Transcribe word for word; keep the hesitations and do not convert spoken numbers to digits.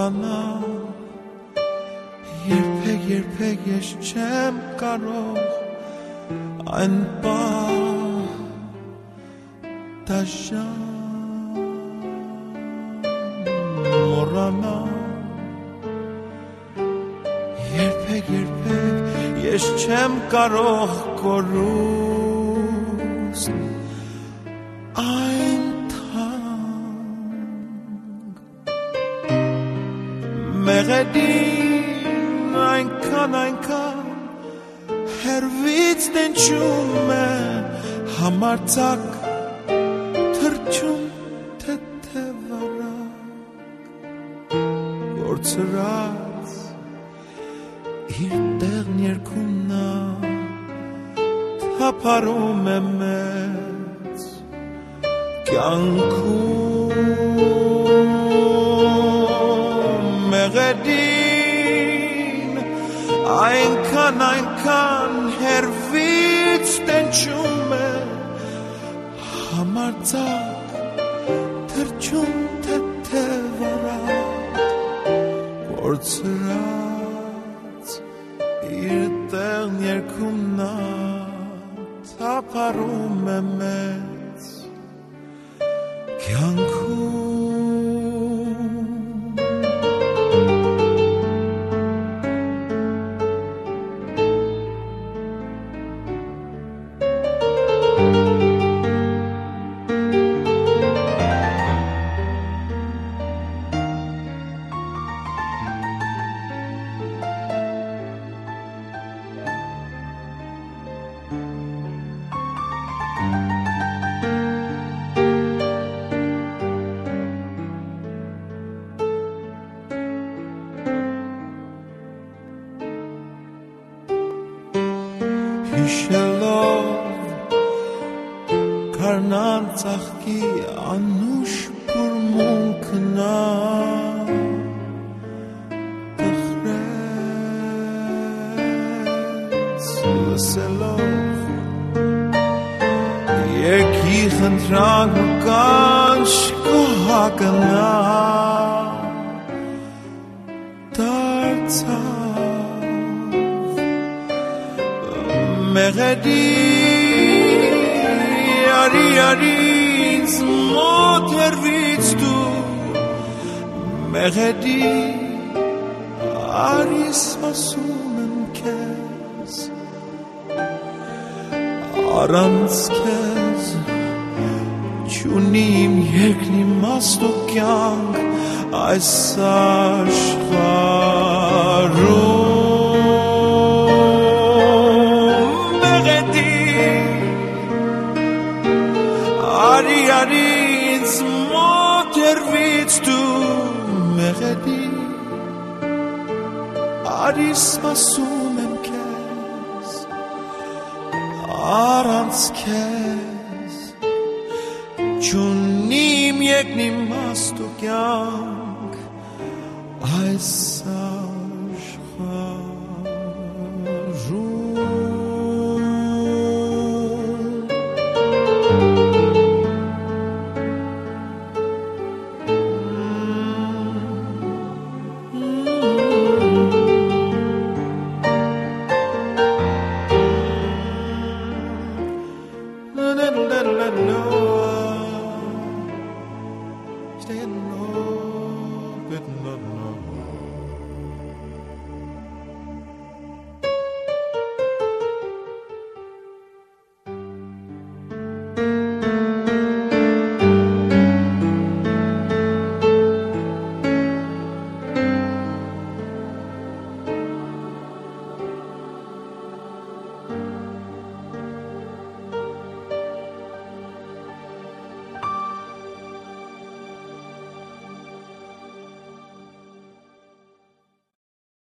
մոռանալ, երբեք երբեք ես չեմ կարող այն պահ դաժան մոռանալ, երբեք երբեք ես չեմ կարող կորուստ այն թանկ մեղեդին այնքան այնքան հերվից դենչում է համարձակ թրջում թեթևարակ գործրած իր տեղն երգում նա թափարում է մեծ կյանքում մեղեդին այնքան այնքան հերվից տենչում է համարձակ թրջում թեթևարակ գործրած իր տեղն երգում նա թափարում է մեծ կյանքում Հիշելով կարնան ծաղկի անուշ բուրմունքը նա տխրեց լսելով երկի խնդրանք ու կանչ կոհակը նա դարձավ մեղեդի արի արի ինձ մոտ հերվից դու մեղեդի արի սպասում եմ քեզ առանց քեզ չունիմ երկն իմաստ ու կյանք այս աշխարհում Արի արի ինձ մոտ երվից դու մեղեդի արի սպասում եմ քեզ առանց քեզ չունիմ երկն իմաստ ու կյանք այս